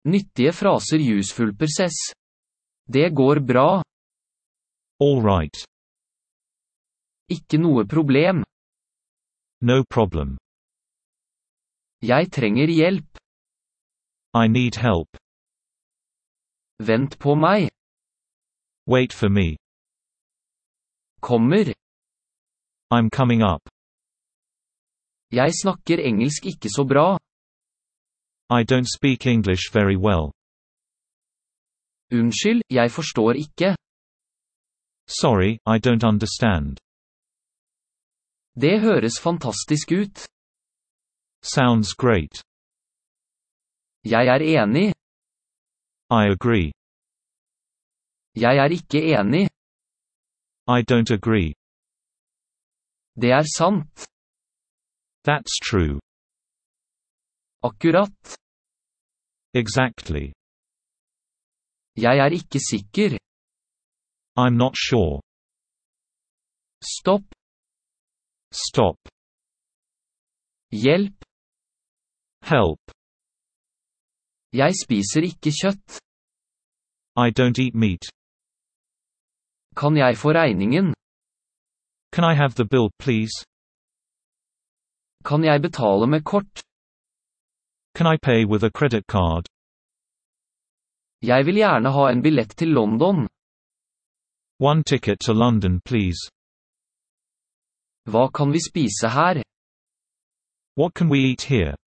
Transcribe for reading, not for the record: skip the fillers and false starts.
Nyttige fraser useful process. Det går bra. All right. Ikke noe problem. No problem. Jeg trenger hjelp. I need help. Vent på meg. Wait for me. Kommer. I'm coming up. Jeg snakker engelsk ikke så bra. I don't speak English very well. Unnskyld, jeg forstår ikke. Sorry, I don't understand. Det høres fantastisk ut. Sounds great. Jeg er enig. I agree. Jeg er ikke enig. I don't agree. Det er sant. That's true. Akkurat. Exactly. Jeg er ikke sikker. I'm not sure. Stopp. Stop. Hjelp. Help. Jeg spiser ikke kjøtt. I don't eat meat. Kan jeg få regningen? Can I have the bill, please? Kan jeg betale med kort? Can I pay with a credit card? Jeg vil gjerne ha en billett til London. One ticket to London, please. Hva kan vi spise her? What can we eat here?